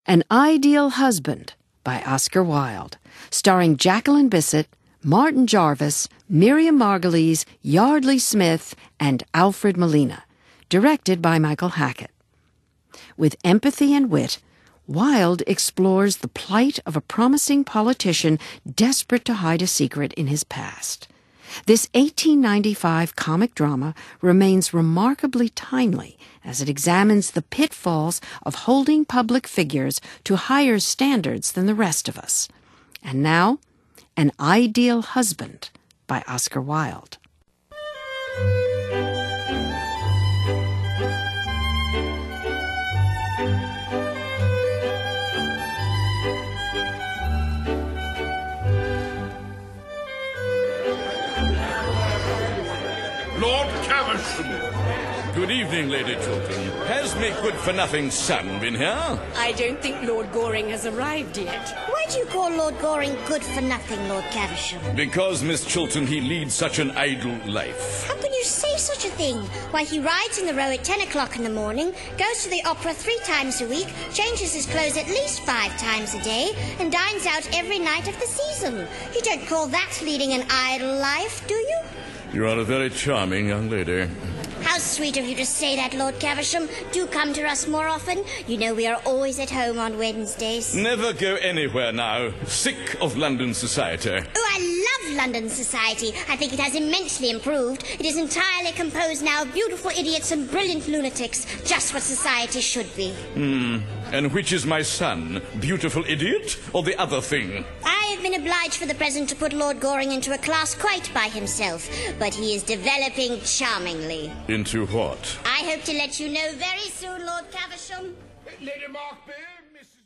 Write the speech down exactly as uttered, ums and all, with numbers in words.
An Ideal Husband by Oscar Wilde, starring Jacqueline Bisset, Martin Jarvis, Miriam Margolyes, Yardley Smith, and Alfred Molina, directed by Michael Hackett. With empathy and wit, Wilde explores the plight of a promising politician desperate to hide a secret in his past. This eighteen ninety-five comic drama remains remarkably timely as it examines the pitfalls of holding public figures to higher standards than the rest of us. And now, An Ideal Husband by Oscar Wilde. Lord Caversham. Good evening, Lady Chiltern. Has my good-for-nothing son been here? I don't think Lord Goring has arrived yet. Why do you call Lord Goring good-for-nothing, Lord Caversham? Because, Miss Chiltern, he leads such an idle life. How can you say such a thing? Why, he rides in the Row at ten o'clock in the morning, goes to the opera three times a week, changes his clothes at least five times a day, and dines out every night of the season. You don't call that leading an idle life, do you? You are a very charming young lady. How sweet of you to say that, Lord Caversham. Do come to us more often. You know we are always at home on Wednesdays. Never go anywhere now. Sick of London society. Oh, I love London society. I think it has immensely improved. It is entirely composed now of beautiful idiots and brilliant lunatics. Just what society should be. Hmm. And which is my son? Beautiful idiot or the other thing? I have been obliged for the present to put Lord Goring into a class quite by himself, but he is developing charmingly. Into what? I hope to let you know very soon, Lord Caversham. Lady Markby?